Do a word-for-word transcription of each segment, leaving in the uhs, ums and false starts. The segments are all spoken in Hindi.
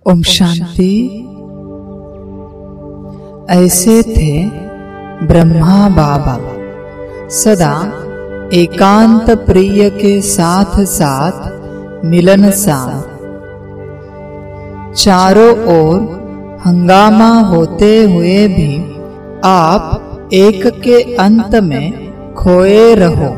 ओम शांति। ऐसे थे ब्रह्मा बाबा, सदा एकांत प्रिय के साथ साथ मिलनसार। चारों ओर हंगामा होते हुए भी आप एक के अंत में खोए रहो,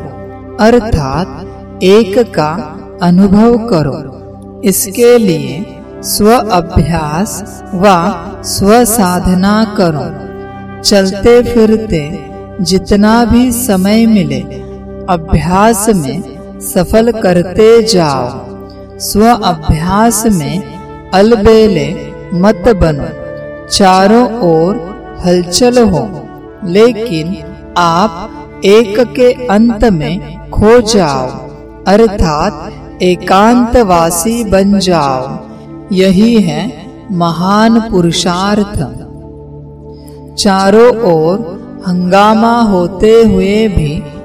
अर्थात एक का अनुभव करो। इसके लिए स्व अभ्यास व स्व साधना करो। चलते फिरते जितना भी समय मिले अभ्यास में सफल करते जाओ। स्व अभ्यास में अलबेले मत बनो। चारों ओर हलचल हो, लेकिन आप एक के अंत में खो जाओ, अर्थात एकांतवासी बन जाओ। यही है महान पुरुषार्थ। चारों ओर हंगामा होते हुए भी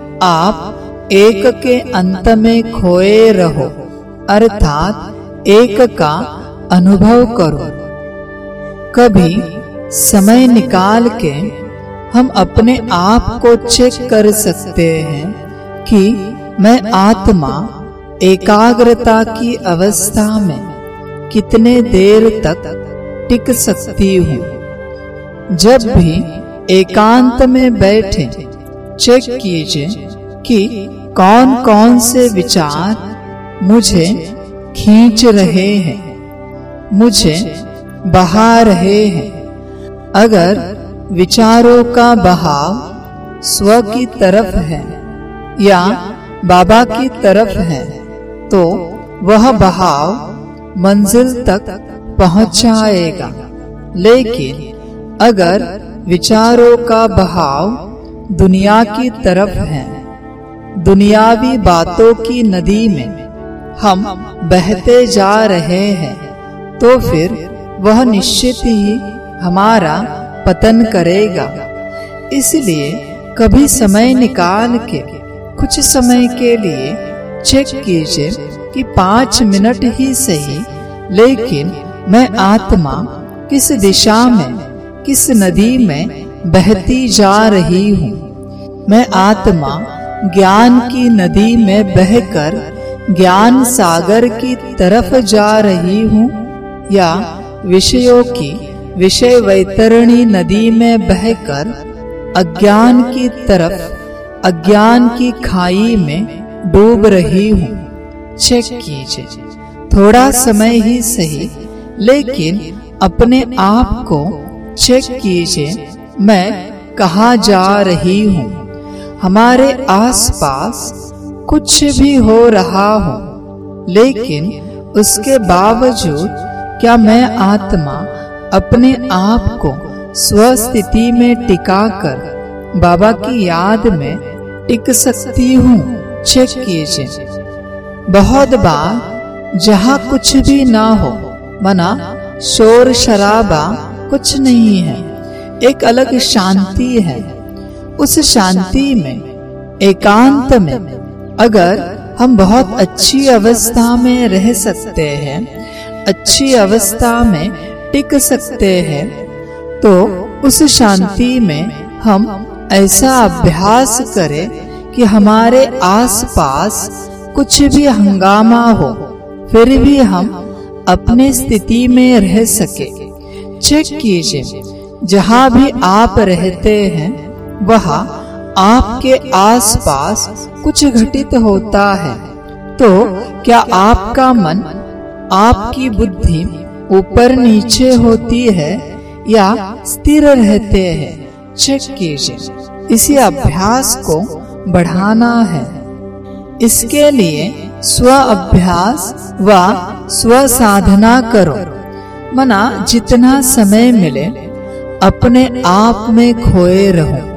आप एक के अंत में खोए रहो, अर्थात एक का अनुभव करो। कभी समय निकाल के हम अपने आप को चेक कर सकते हैं कि मैं आत्मा एकाग्रता की अवस्था में कितने देर तक टिक सकती हूँ। जब भी एकांत में बैठे चेक कीजिए कि कौन कौन से विचार मुझे खींच रहे हैं, मुझे बहा रहे हैं। अगर विचारों का बहाव स्व की तरफ है या बाबा की तरफ है, तो वह बहाव मंजिल तक पहुंचाएगा। लेकिन अगर विचारों का बहाव दुनिया की तरफ है, दुनियावी बातों की नदी में हम बहते जा रहे हैं, तो फिर वह निश्चित ही हमारा पतन करेगा। इसलिए कभी समय निकाल के कुछ समय के लिए चेक कीजिए कि पांच मिनट ही सही, लेकिन मैं आत्मा किस दिशा में, किस नदी में बहती जा रही हूँ। मैं आत्मा ज्ञान की नदी में बहकर ज्ञान सागर की तरफ जा रही हूँ, या विषयों की विषय वैतरणी नदी में बहकर अज्ञान की तरफ, अज्ञान की खाई में डूब रही हूँ। चेक कीजिए, थोड़ा समय ही सही, लेकिन अपने आप को चेक कीजिए, मैं कहाँ जा रही हूँ। हमारे आसपास कुछ भी हो रहा हो, लेकिन उसके बावजूद क्या मैं आत्मा अपने आप को स्वस्थिति में टिकाकर बाबा की याद में टिक सकती हूँ? चेक कीजिए। बहुत बार जहाँ कुछ भी ना हो, मना शोर शराबा कुछ नहीं है, एक अलग शांति है। उस शांति में, एकांत में अगर हम बहुत अच्छी अवस्था में रह सकते हैं, अच्छी अवस्था में टिक सकते हैं, तो उस शांति में हम ऐसा अभ्यास करें कि हमारे आसपास कुछ भी हंगामा हो, फिर भी हम अपने स्थिति में रह सके। चेक कीजिए, जहाँ भी आप रहते हैं वहाँ आपके आसपास कुछ घटित होता है, तो क्या आपका मन, आपकी बुद्धि ऊपर नीचे होती है या स्थिर रहते हैं? चेक कीजिए। इसी अभ्यास को बढ़ाना है। इसके लिए स्व अभ्यास व स्व साधना करो। मना जितना समय मिले अपने आप में खोए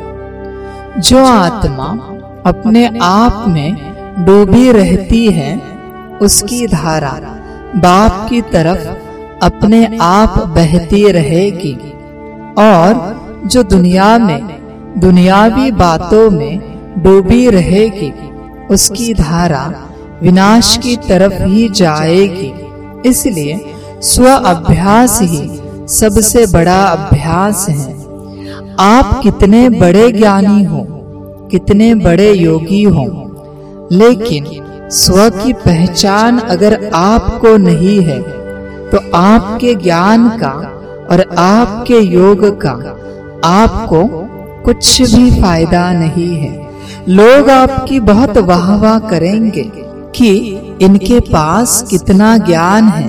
रहो। जो आत्मा अपने आप में डूबी रहती है, उसकी धारा बाप की तरफ अपने आप बहती रहेगी, और जो दुनिया में, दुनियावी बातों में डूबी रहेगी, उसकी धारा विनाश की तरफ ही जाएगी। इसलिए स्व अभ्यास ही सबसे बड़ा अभ्यास है। आप कितने बड़े ज्ञानी हो, कितने बड़े योगी हो, लेकिन स्व की पहचान अगर आपको नहीं है तो आपके ज्ञान का और आपके योग का आपको कुछ भी फायदा नहीं है। लोग आपकी बहुत वाह वाह करेंगे कि इनके पास कितना ज्ञान है,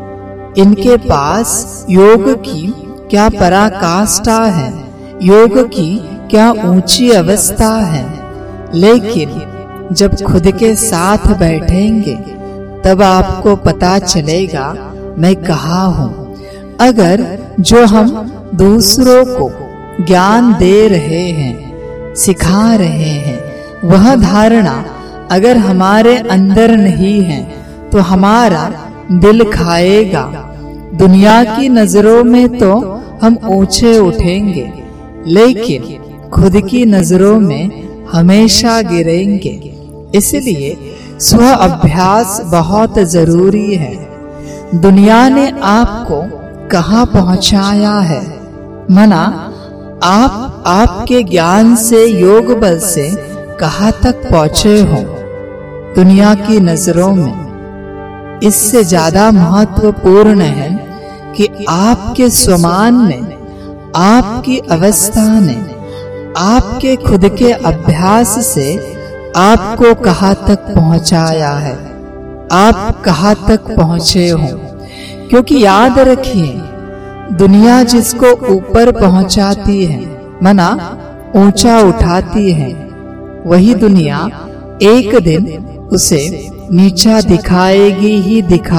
इनके पास योग की क्या पराकाष्ठा है, योग की क्या ऊंची अवस्था है। लेकिन जब खुद के साथ बैठेंगे तब आपको पता चलेगा मैं कहाँ हूँ। अगर जो हम दूसरों को ज्ञान दे रहे हैं, सिखा रहे हैं, वह धारणा अगर हमारे अंदर नहीं है तो हमारा दिल खाएगा। दुनिया की नजरों में तो हम ऊंचे उठेंगे, लेकिन खुद की नजरों में हमेशा गिरेंगे। इसलिए स्व अभ्यास बहुत जरूरी है। दुनिया ने आपको कहाँ पहुंचाया है? मना आप आपके ज्ञान से, योग बल से कहाँ तक पहुंचे हो दुनिया की नजरों में। इससे ज्यादा महत्वपूर्ण है कि आपके स्वमान ने, आपकी अवस्था ने, आपके खुद के अभ्यास से आपको कहाँ तक पहुंचाया है, आप कहाँ तक पहुंचे हो। क्योंकि याद रखिए, दुनिया जिसको ऊपर पहुंचाती है, मना ऊंचा उठाती है, वही दुनिया एक दिन उसे नीचा दिखाएगी ही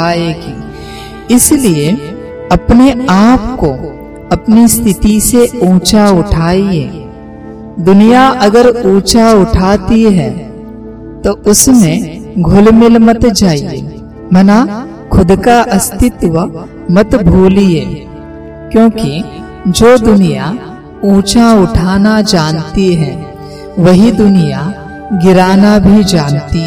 दिखाएगी। इसलिए अपने आप को अपनी स्थिति से ऊंचा उठाइए। दुनिया अगर ऊंचा उठाती है तो उसमें घुल मिल मत जाइए, मना खुद का अस्तित्व मत भूलिए। क्योंकि जो दुनिया ऊंचा उठाना जानती है, वही दुनिया गिराना भी जानती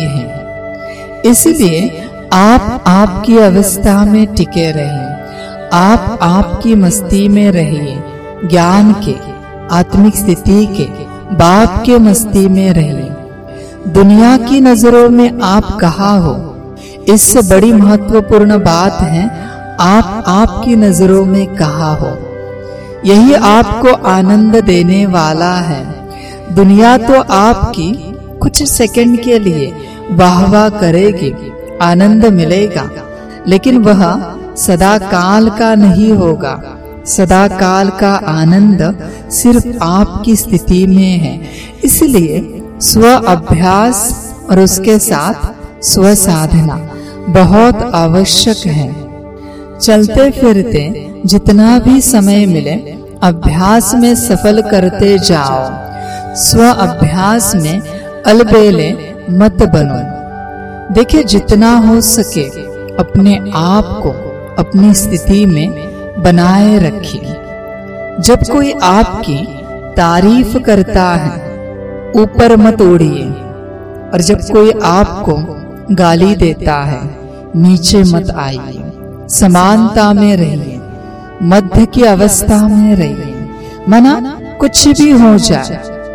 है। इसलिए आप आपकी अवस्था में टिके रहिए, आप आपकी मस्ती में रहिए, ज्ञान के, आत्मिक स्थिति के, बाप के मस्ती में रहिए। दुनिया की नजरों में आप कहाँ हो, इससे बड़ी महत्वपूर्ण बात है आप आपकी नजरों में कहाँ हो। यही आपको आनंद देने वाला है। दुनिया तो आपकी कुछ सेकंड के लिए वाह वाह करेगी, आनंद मिलेगा, लेकिन वह सदा काल का नहीं होगा। सदा काल का आनंद सिर्फ आपकी स्थिति में है। इसलिए स्व अभ्यास और उसके साथ स्व साधना बहुत आवश्यक है। चलते फिरते जितना भी समय मिले अभ्यास में सफल करते जाओ। स्व अभ्यास में अलबेले मत बनो। देखिए, जितना हो सके अपने आप को अपनी स्थिति में बनाए रखिए। जब कोई आपकी तारीफ करता है, ऊपर मत उड़िए, और जब कोई आपको गाली देता है, नीचे मत आइए। समानता में रहिए, मध्य की अवस्था में रहिए। मना कुछ भी हो जाए,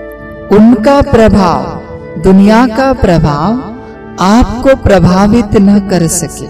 उनका प्रभाव, दुनिया का प्रभाव आपको प्रभावित न कर सके।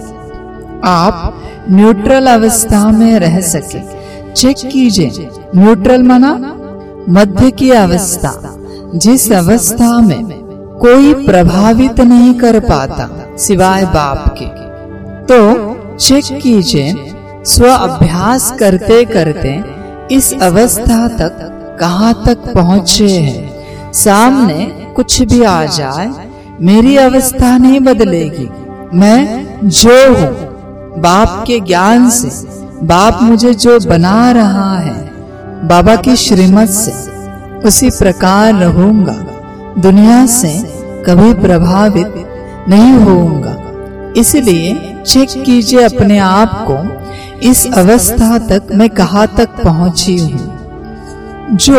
आप न्यूट्रल अवस्था में रह सके। चेक कीजिए, न्यूट्रल मना मध्य की अवस्था, जिस अवस्था में कोई प्रभावित नहीं कर पाता सिवाय बाप के। तो चेक कीजिए, स्व अभ्यास करते करते इस अवस्था तक कहाँ तक पहुँचे हैं। सामने कुछ भी आ जाए, मेरी अवस्था नहीं बदलेगी। मैं जो हूँ, बाप के ज्ञान से, बाप मुझे जो बना रहा है, बाबा की श्रीमत से उसी प्रकार रहूंगा। दुनिया से कभी प्रभावित नहीं होऊंगा। इसलिए चेक कीजिए अपने आप को, इस अवस्था तक मैं कहाँ तक पहुंची हूँ। जो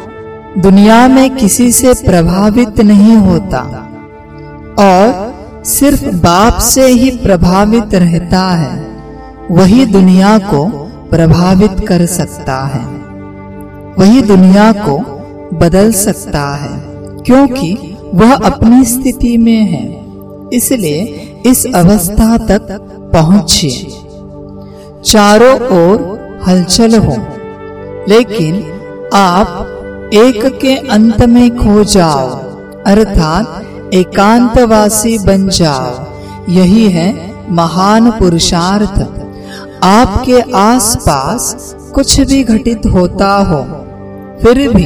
दुनिया में किसी से प्रभावित नहीं होता और सिर्फ बाप से ही प्रभावित रहता है, वही दुनिया को प्रभावित कर सकता है, वही दुनिया को बदल सकता है, क्योंकि वह अपनी स्थिति में है। इसलिए इस अवस्था तक पहुंचिए। चारों ओर हलचल हो, लेकिन आप एक के अंत में खो जाओ, अर्थात एकांतवासी बन जाओ। यही है महान पुरुषार्थ। आपके आसपास कुछ भी घटित होता हो, फिर भी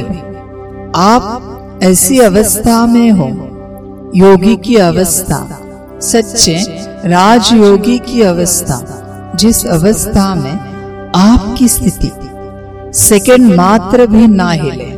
आप ऐसी अवस्था में हो, योगी की अवस्था, सच्चे राजयोगी की अवस्था, जिस अवस्था में आपकी स्थिति सेकंड मात्र भी ना हिले।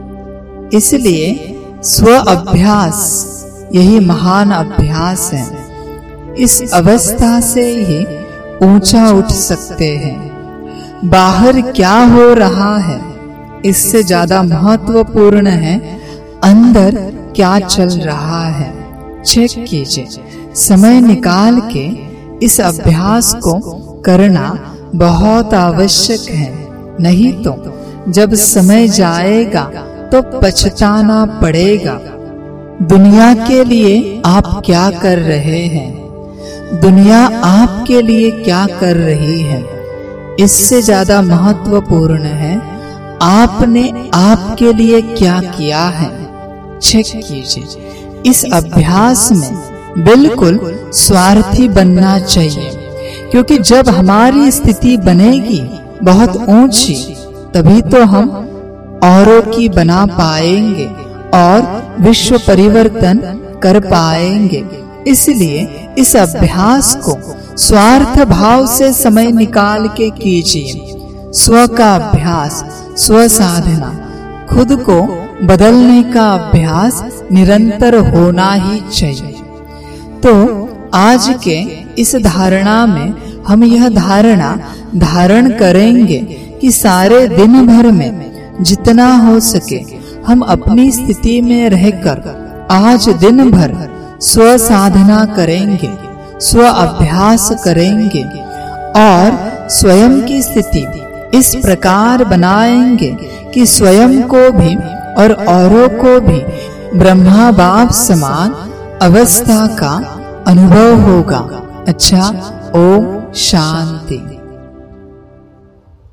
इसलिए स्व अभ्यास यही महान अभ्यास है। इस अवस्था से ही ऊंचा उठ सकते हैं। बाहर क्या हो रहा है इससे ज्यादा महत्वपूर्ण है अंदर क्या चल रहा है। चेक कीजिए। समय निकाल के इस अभ्यास को करना बहुत आवश्यक है, नहीं तो जब समय जाएगा तो पछताना पड़ेगा। दुनिया के लिए आप क्या कर रहे हैं, दुनिया आपके लिए क्या कर रही है, इससे ज्यादा महत्वपूर्ण है आपने आपके लिए क्या किया है। चेक कीजिए। इस अभ्यास में बिल्कुल स्वार्थी बनना चाहिए, क्योंकि जब हमारी स्थिति बनेगी बहुत ऊंची, तभी तो हम औरों की बना पाएंगे और विश्व परिवर्तन कर पाएंगे। इसलिए इस अभ्यास को स्वार्थ भाव से समय निकाल के कीजिए। स्व का अभ्यास, स्व साधना, खुद को बदलने का अभ्यास निरंतर होना ही चाहिए। तो आज के इस धारणा में हम यह धारणा धारण करेंगे कि सारे दिन भर में जितना हो सके हम अपनी स्थिति में रहकर आज दिन भर स्व साधना करेंगे, स्व अभ्यास करेंगे और स्वयं की स्थिति इस प्रकार बनाएंगे कि स्वयं को भी और औरों को भी ब्रह्मा बाप समान अवस्था का अनुभव होगा। अच्छा, ओम शांति।